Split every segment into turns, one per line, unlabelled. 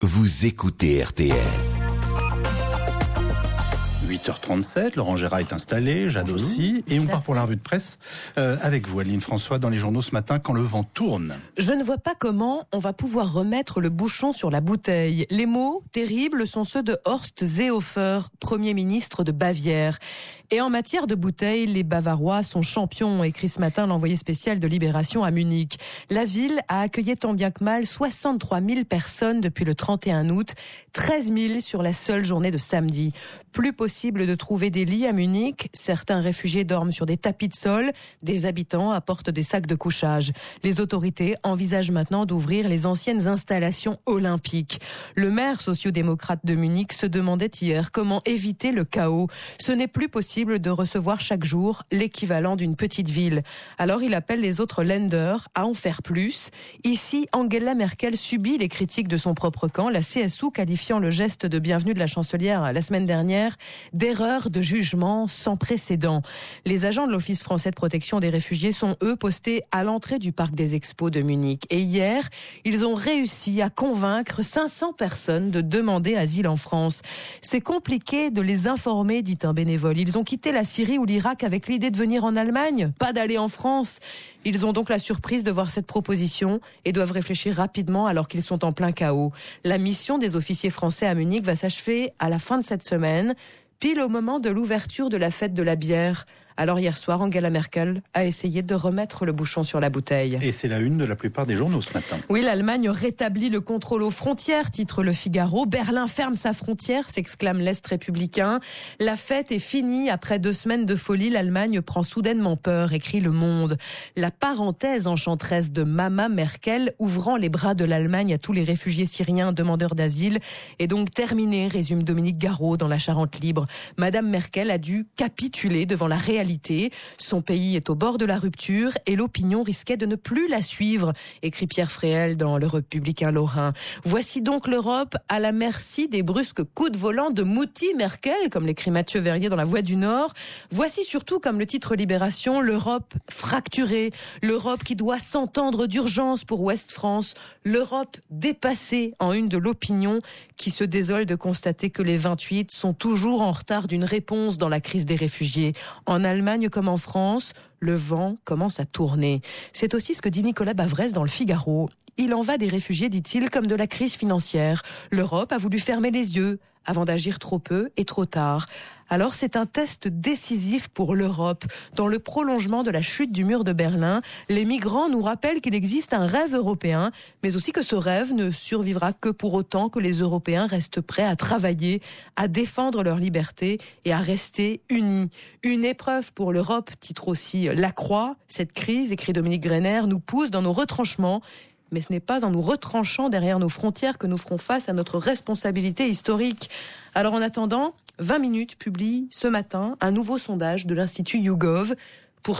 Vous écoutez RTL.
8h37, Laurent Gérard est installé, Jade aussi, et on part pour la revue de presse avec vous, Adeline François, dans les journaux ce matin, quand le vent tourne.
Je ne vois pas comment on va pouvoir remettre le bouchon sur la bouteille. Les mots terribles sont ceux de Horst Seehofer, Premier ministre de Bavière. Et en matière de bouteilles, les Bavarois sont champions, écrit ce matin l'envoyé spécial de Libération à Munich. La ville a accueilli tant bien que mal 63 000 personnes depuis le 31 août, 13 000 sur la seule journée de samedi. Plus possible de trouver des lits à Munich. Certains réfugiés dorment sur des tapis de sol. Des habitants apportent des sacs de couchage. Les autorités envisagent maintenant d'ouvrir les anciennes installations olympiques. Le maire sociodémocrate de Munich se demandait hier comment éviter le chaos. Ce n'est plus possible de recevoir chaque jour l'équivalent d'une petite ville. Alors il appelle les autres Länder à en faire plus. Ici, Angela Merkel subit les critiques de son propre camp, la CSU qualifiant le geste de bienvenue de la chancelière la semaine dernière d'erreur de jugement sans précédent. Les agents de l'Office français de protection des réfugiés sont eux postés à l'entrée du parc des expos de Munich. Et hier, ils ont réussi à convaincre 500 personnes de demander asile en France. C'est compliqué de les informer, dit un bénévole. Ils ont quitté la Syrie ou l'Irak avec l'idée de venir en Allemagne, pas d'aller en France. Ils ont donc la surprise de voir cette proposition et doivent réfléchir rapidement alors qu'ils sont en plein chaos. La mission des officiers français à Munich va s'achever à la fin de cette semaine, pile au moment de l'ouverture de la fête de la bière. Alors hier soir, Angela Merkel a essayé de remettre le bouchon sur la bouteille.
Et c'est la une de la plupart des journaux ce matin.
Oui, l'Allemagne rétablit le contrôle aux frontières, titre Le Figaro. Berlin ferme sa frontière, s'exclame l'Est républicain. La fête est finie. Après 2 semaines de folie, l'Allemagne prend soudainement peur, écrit Le Monde. La parenthèse enchanteresse de Mama Merkel, ouvrant les bras de l'Allemagne à tous les réfugiés syriens demandeurs d'asile, est donc terminée, résume Dominique Garot dans La Charente Libre. Madame Merkel a dû capituler devant la réalité. Son pays est au bord de la rupture et l'opinion risquait de ne plus la suivre, écrit Pierre Fréhel dans Le Républicain lorrain. Voici donc l'Europe à la merci des brusques coups de volant de Mouti Merkel, comme l'écrit Mathieu Verrier dans La Voix du Nord. Voici surtout, comme le titre Libération, l'Europe fracturée, l'Europe qui doit s'entendre d'urgence pour Ouest France, l'Europe dépassée en une de l'opinion qui se désole de constater que les 28 sont toujours en retard d'une réponse dans la crise des réfugiés. En Allemagne comme en France, le vent commence à tourner. C'est aussi ce que dit Nicolas Bavrez dans Le Figaro. Il en va des réfugiés, dit-il, comme de la crise financière. L'Europe a voulu fermer les yeux avant d'agir trop peu et trop tard. Alors c'est un test décisif pour l'Europe. Dans le prolongement de la chute du mur de Berlin, les migrants nous rappellent qu'il existe un rêve européen, mais aussi que ce rêve ne survivra que pour autant que les Européens restent prêts à travailler, à défendre leur liberté et à rester unis. Une épreuve pour l'Europe, titre aussi La Croix. Cette crise, écrit Dominique Greiner, nous pousse dans nos retranchements. Mais ce n'est pas en nous retranchant derrière nos frontières que nous ferons face à notre responsabilité historique. Alors en attendant, 20 minutes publie ce matin un nouveau sondage de l'Institut YouGov. Pour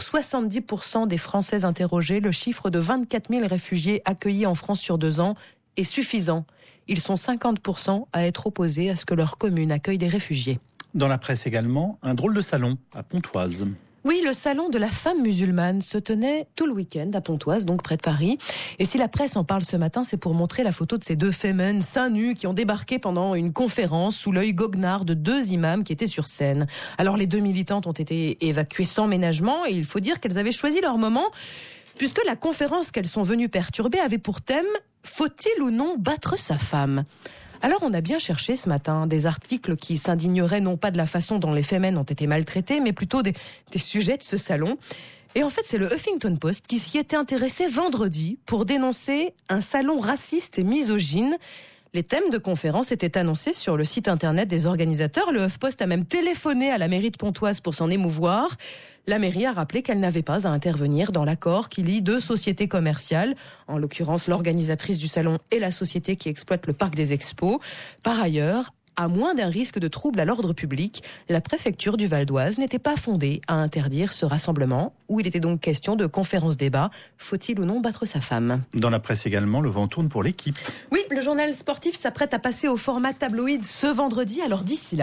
70% des Français interrogés, le chiffre de 24 000 réfugiés accueillis en France sur 2 ans est suffisant. Ils sont 50% à être opposés à ce que leur commune accueille des réfugiés.
Dans la presse également, un drôle de salon à Pontoise.
Oui, le salon de la femme musulmane se tenait tout le week-end à Pontoise, donc près de Paris. Et si la presse en parle ce matin, c'est pour montrer la photo de ces 2 femmes seins nus qui ont débarqué pendant une conférence sous l'œil goguenard de 2 imams qui étaient sur scène. Alors les 2 militantes ont été évacuées sans ménagement et il faut dire qu'elles avaient choisi leur moment puisque la conférence qu'elles sont venues perturber avait pour thème « Faut-il ou non battre sa femme ?» Alors on a bien cherché ce matin des articles qui s'indigneraient non pas de la façon dont les femmes ont été maltraitées, mais plutôt des sujets de ce salon. Et en fait, c'est le Huffington Post qui s'y était intéressé vendredi pour dénoncer un salon raciste et misogyne. Les thèmes de conférence étaient annoncés sur le site internet des organisateurs. Le HuffPost a même téléphoné à la mairie de Pontoise pour s'en émouvoir. La mairie a rappelé qu'elle n'avait pas à intervenir dans l'accord qui lie 2 sociétés commerciales, en l'occurrence l'organisatrice du salon et la société qui exploite le parc des expos. Par ailleurs, à moins d'un risque de trouble à l'ordre public, la préfecture du Val d'Oise n'était pas fondée à interdire ce rassemblement, où il était donc question de conférence-débat. Faut-il ou non battre sa femme ?
Dans la presse également, le vent tourne pour l'équipe.
Oui, le journal sportif s'apprête à passer au format tabloïd ce vendredi. Alors d'ici là,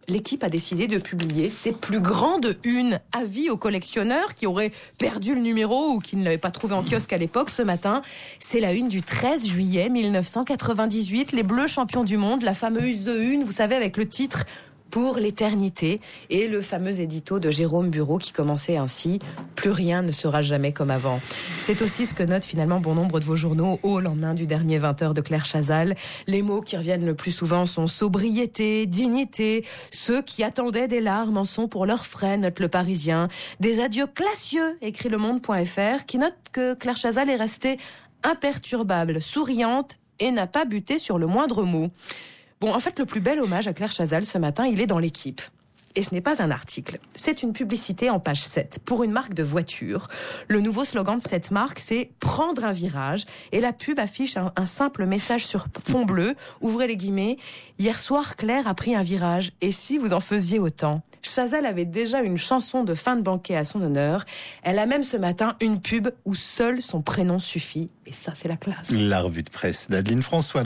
l'équipe a décidé de publier ses plus grandes unes. Avis aux collectionneurs qui auraient perdu le numéro ou qui ne l'avaient pas trouvé en kiosque à l'époque. Ce matin, c'est la une du 13 juillet 1998. Les Bleus champions du monde, la fameuse une, vous savez, avec le titre Pour l'éternité, et le fameux édito de Jérôme Bureau qui commençait ainsi: plus rien ne sera jamais comme avant. C'est aussi ce que notent finalement bon nombre de vos journaux au lendemain du dernier 20h de Claire Chazal. Les mots qui reviennent le plus souvent sont sobriété, dignité. Ceux qui attendaient des larmes en sont pour leurs frais, note Le Parisien. Des adieux classieux, écrit Le Monde.fr, qui note que Claire Chazal est restée imperturbable, souriante et n'a pas buté sur le moindre mot. Bon, en fait, le plus bel hommage à Claire Chazal ce matin, il est dans l'équipe. Et ce n'est pas un article, c'est une publicité en page 7 pour une marque de voiture. Le nouveau slogan de cette marque, c'est « Prendre un virage ». Et la pub affiche un simple message sur fond bleu, ouvrez les guillemets, « Hier soir, Claire a pris un virage, et si vous en faisiez autant ?» Chazal avait déjà une chanson de fin de banquet à son honneur. Elle a même ce matin une pub où seul son prénom suffit. Et ça, c'est la classe.
La revue de presse d'Adeline François.